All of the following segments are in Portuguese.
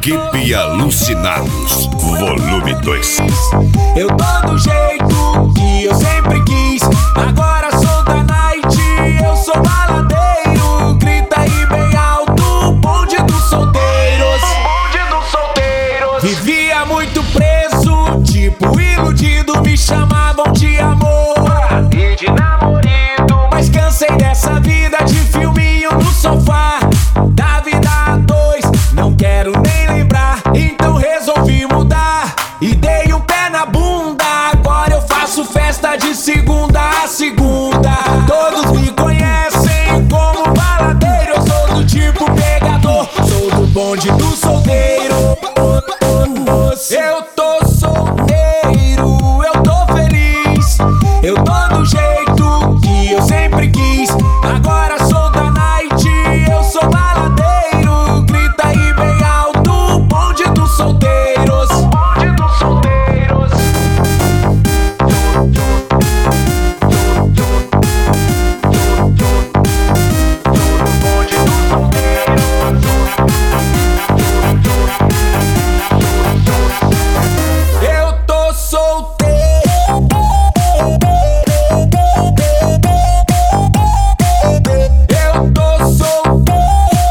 Equipe Alucinados, volume 2. Eu tô do jeito que eu sempre quis. Agora sou da night, eu sou baladeiro. Grita aí bem alto, bonde dos solteiros. Vivia muito preso, tipo iludido. Me chamavam de amor e de namorado. Mas cansei dessa vida de filminho no sofá. Da vida a dois, não quero nem lembrar. Então resolvi mudar e dei um pé na bunda. Agora eu faço festa de segunda a segunda. Todos me conhecem como baladeiro. Eu sou do tipo pegador, sou do bonde do solteiro. Eu tô solteiro, eu tô feliz. Eu tô do jeito que eu sempre quis. Agora sou da night, eu sou baladeiro. Grita aí bem alto, bonde dos solteiros. Bonde dos solteiros. Bonde dos solteiros. Eu tô solteiro. Eu tô solteiro.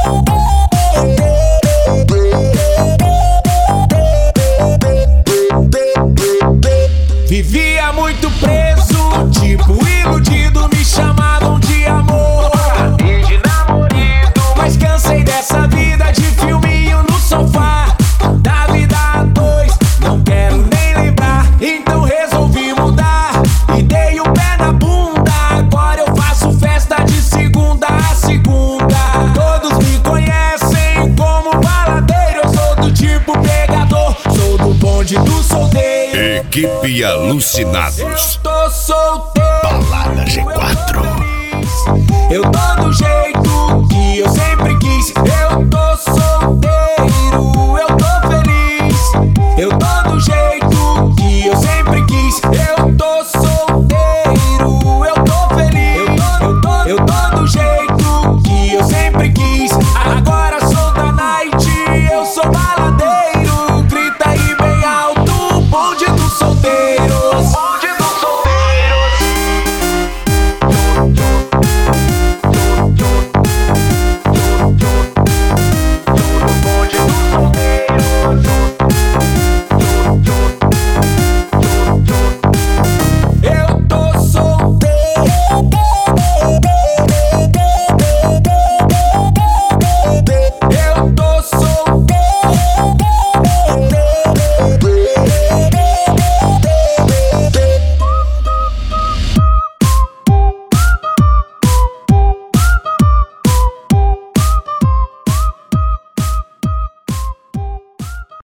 Vivia muito preso, tipo iludido. Me chamavam de amor e de namorado. Mas cansei dessa vida de filminho no sofá. Da vida a dois, não quero nem lembrar. Então resolvi mudar e dei um pé na bunda. Agora eu faço festa de segunda a segunda. Todos me conhecem como baladeiro. Eu sou do tipo pegador, sou do bonde do solteiro. Equipe Alucinados, Eu tô solteiro, Balada G4. eu tô do jeito que eu sempre quis. Eu tô solteiro, eu tô feliz. Eu tô do jeito que eu sempre quis. Eu tô solteiro, eu tô feliz. Eu tô do jeito que eu sempre quis. Agora sou da night, eu sou baladeiro.